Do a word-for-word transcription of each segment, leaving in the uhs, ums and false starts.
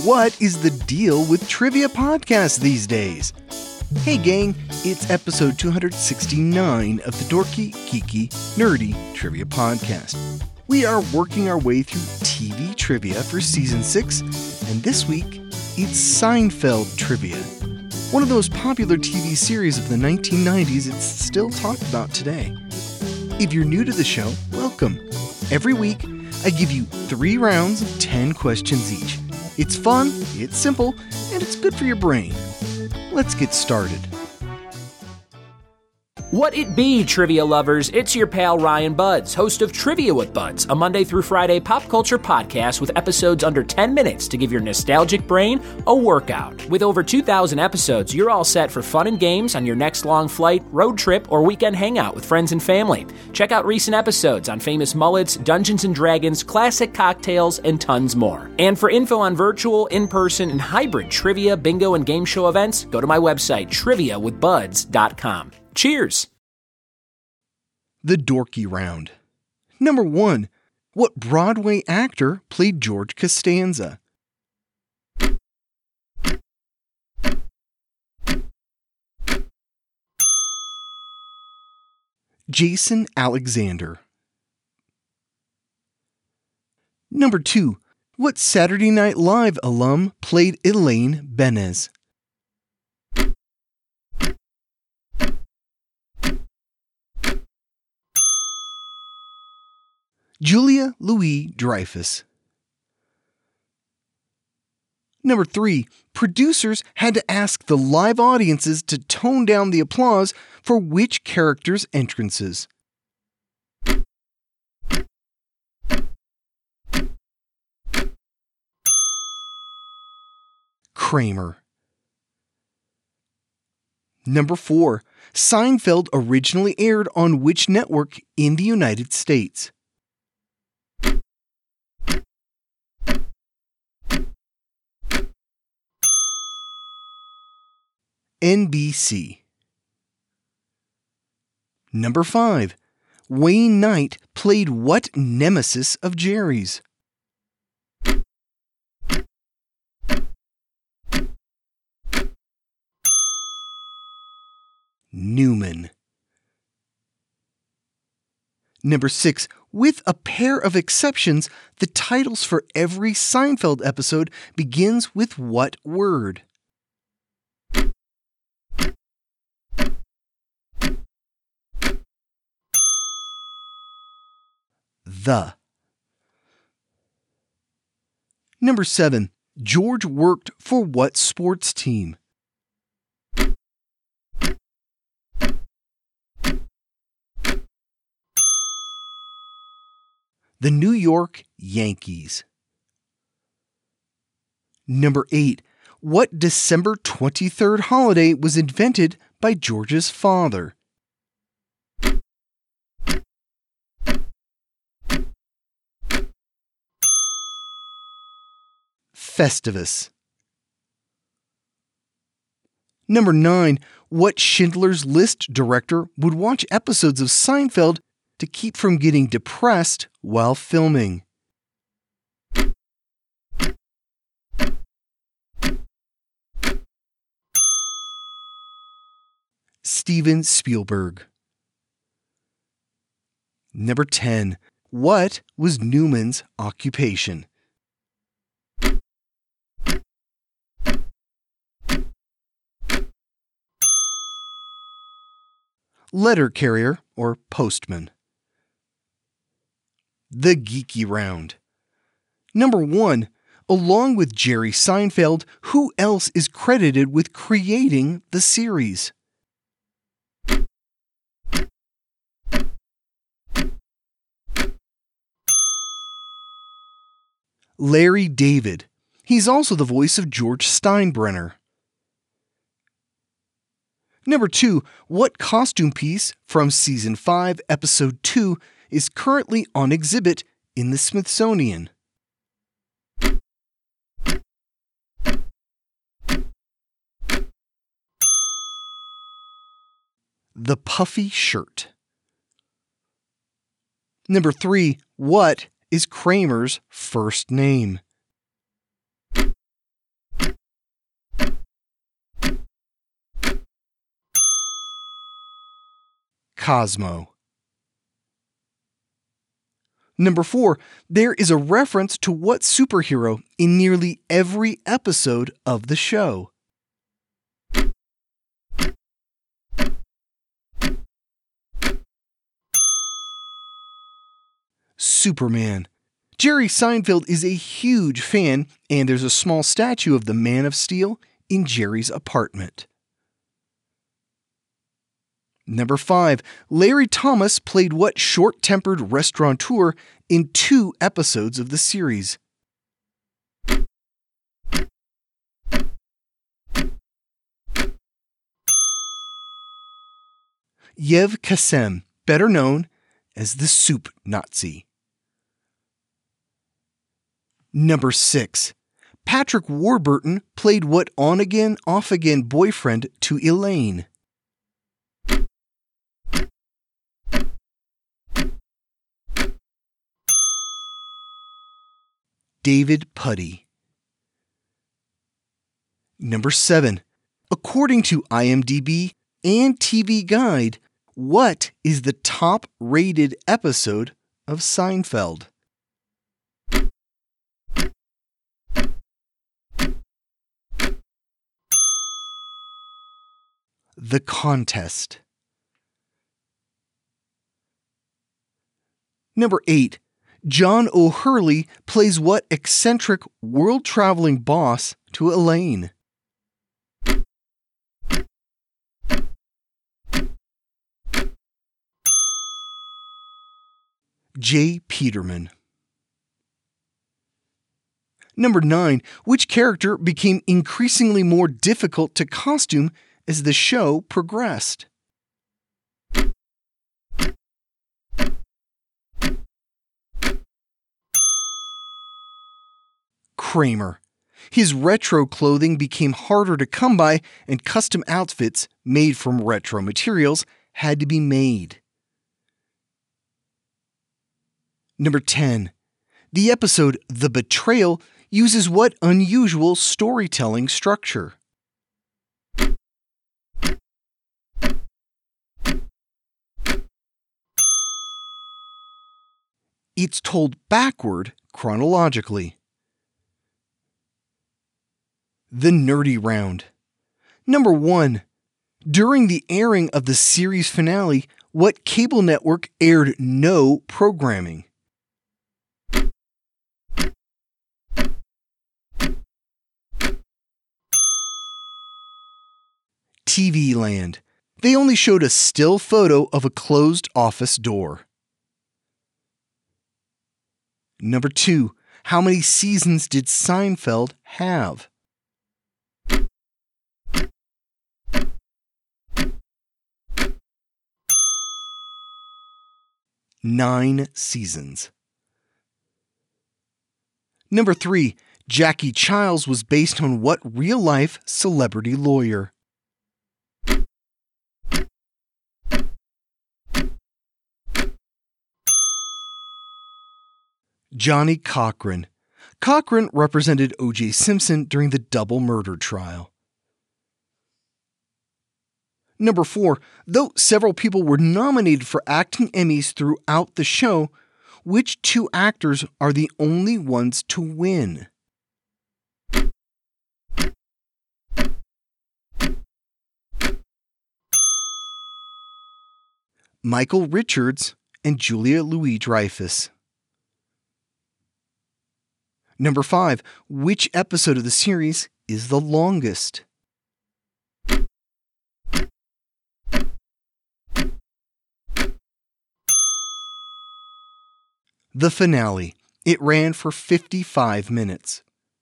What is the deal with trivia podcasts these days? Hey gang, it's episode two hundred sixty-nine of the Dorky, Geeky, Nerdy Trivia Podcast. We are working our way through T V trivia for season six, and this week, it's Seinfeld trivia. One of those popular T V series of the nineteen nineties it's still talked about today. If you're new to the show, welcome. Every week, I give you three rounds of ten questions each. It's fun, it's simple, and it's good for your brain. Let's get started. What it be, trivia lovers? It's your pal Ryan Buds, host of Trivia with Buds, a Monday through Friday pop culture podcast with episodes under ten minutes to give your nostalgic brain a workout. With over two thousand episodes, you're all set for fun and games on your next long flight, road trip, or weekend hangout with friends and family. Check out recent episodes on famous mullets, Dungeons and Dragons, classic cocktails, and tons more. And for info on virtual, in-person, and hybrid trivia, bingo, and game show events, go to my website, trivia with buds dot com. Cheers! The Dorky Round. Number one. What Broadway actor played George Costanza? Jason Alexander. Number two. What Saturday Night Live alum played Elaine Benes? Julia Louis-Dreyfus. Number three. Producers had to ask the live audiences to tone down the applause for which characters' entrances? Kramer. Number four. Seinfeld originally aired on which network in the United States? N B C. Number five. Wayne Knight played what nemesis of Jerry's? Newman. Number six. With a pair of exceptions, the titles for every Seinfeld episode begins with what word? The. Number seven. George worked for what sports team? The New York Yankees. Number eight. What December twenty-third holiday was invented by George's father? Festivus. Number nine. What Schindler's List director would watch episodes of Seinfeld to keep from getting depressed while filming? Steven Spielberg. Number ten. What was Newman's occupation? Letter carrier or postman. The Geeky Round. Number one. Along with Jerry Seinfeld, who else is credited with creating the series? Larry David. He's also the voice of George Steinbrenner. Number two. What costume piece from Season five, Episode two is currently on exhibit in the Smithsonian? The puffy shirt. Number three. What is Kramer's first name? Cosmo. Number four, there is a reference to what superhero in nearly every episode of the show? Superman. Jerry Seinfeld is a huge fan, and there's a small statue of the Man of Steel in Jerry's apartment. Number five, Larry Thomas played what short-tempered restaurateur in two episodes of the series? Yev Kassem, better known as the Soup Nazi. Number six, Patrick Warburton played what on-again, off-again boyfriend to Elaine? David Puddy. Number seven, according to IMDb and T V Guide, what is the top-rated episode of Seinfeld? The Contest. Number eight, John O'Hurley plays what eccentric world-traveling boss to Elaine? J. Peterman. Number nine, which character became increasingly more difficult to costume as the show progressed? Kramer. His retro clothing became harder to come by, and custom outfits made from retro materials had to be made. Number ten. The episode The Betrayal uses what unusual storytelling structure? It's told backward chronologically. The Nerdy Round. Number one. During the airing of the series finale, what cable network aired no programming? T V Land. They only showed a still photo of a closed office door. Number two. How many seasons did Seinfeld have? Nine seasons. Number three. Jackie Chiles was based on what real-life celebrity lawyer? Johnny Cochran. Cochran represented O J Simpson during the double murder trial. Number four. Though several people were nominated for acting Emmys throughout the show, which two actors are the only ones to win? Michael Richards and Julia Louis-Dreyfus. Number five. Which episode of the series is the longest? The finale. It ran for fifty-five minutes.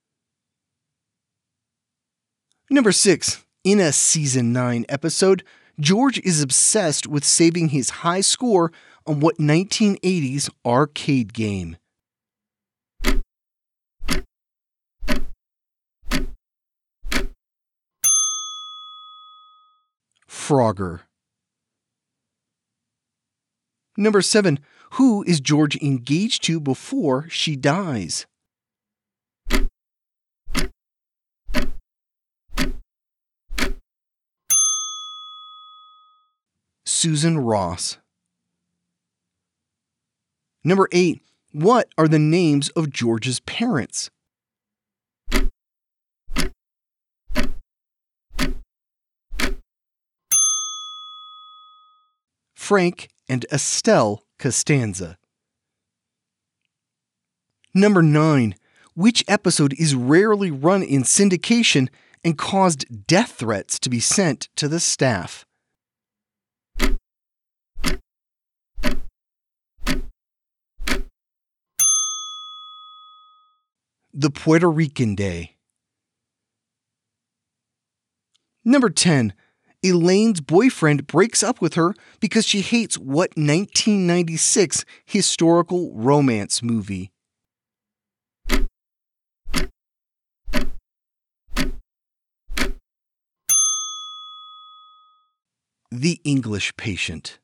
Number six. In a season nine episode, George is obsessed with saving his high score on what nineteen eighties arcade game? Frogger. Number seven. Who is George engaged to before she dies? Susan Ross. Number eight. What are the names of George's parents? Frank and Estelle Costanza. Number nine. Which episode is rarely run in syndication and caused death threats to be sent to the staff? The Puerto Rican Day. Number ten. Elaine's boyfriend breaks up with her because she hates what nineteen ninety-six historical romance movie? The English Patient.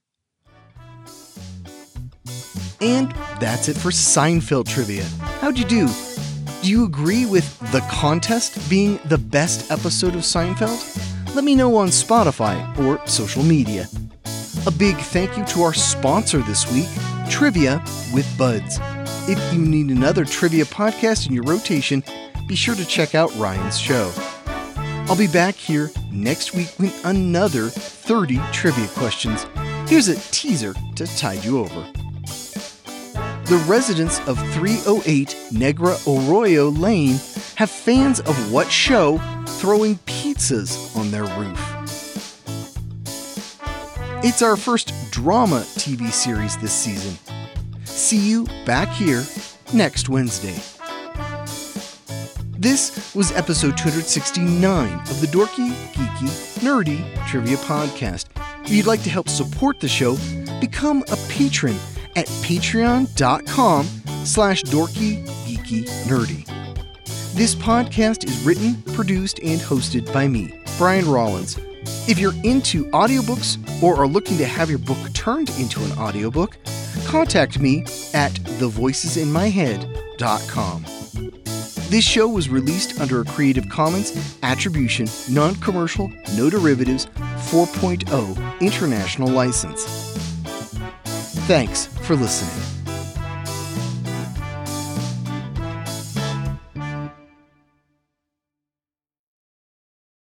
And that's it for Seinfeld trivia. How'd you do? Do you agree with The Contest being the best episode of Seinfeld? Let me know on Spotify or social media. A big thank you to our sponsor this week, Trivia with Buds. If you need another trivia podcast in your rotation, be sure to check out Ryan's show. I'll be back here next week with another thirty trivia questions. Here's a teaser to tide you over. The residents of three oh eight Negra Arroyo Lane have fans of what show throwing pizzas on their roof? It's our first drama T V series this season. See you back here next Wednesday. This was episode two hundred sixty-nine of the Dorky, Geeky, Nerdy Trivia Podcast. If you'd like to help support the show, become a patron at patreon.com slash dorky, geeky, nerdy. This podcast is written, produced, and hosted by me, Brian Rollins. If you're into audiobooks or are looking to have your book turned into an audiobook, contact me at the voices in my head dot com. This show was released under a Creative Commons Attribution, Non-Commercial, No Derivatives four point oh International License. Thanks for listening.